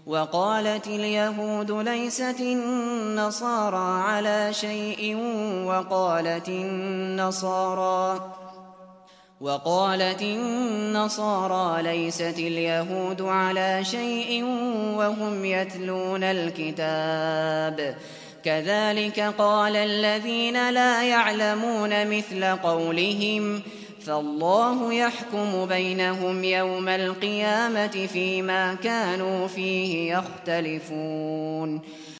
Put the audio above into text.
وقالت اليهود ليست النصارى على شيء وقالت النصارى ليست اليهود على شيء وهم يتلون الكتاب كذلك قال الذين لا يعلمون مثل قولهم فالله يحكم بينهم يوم القيامة فيما كانوا فيه يختلفون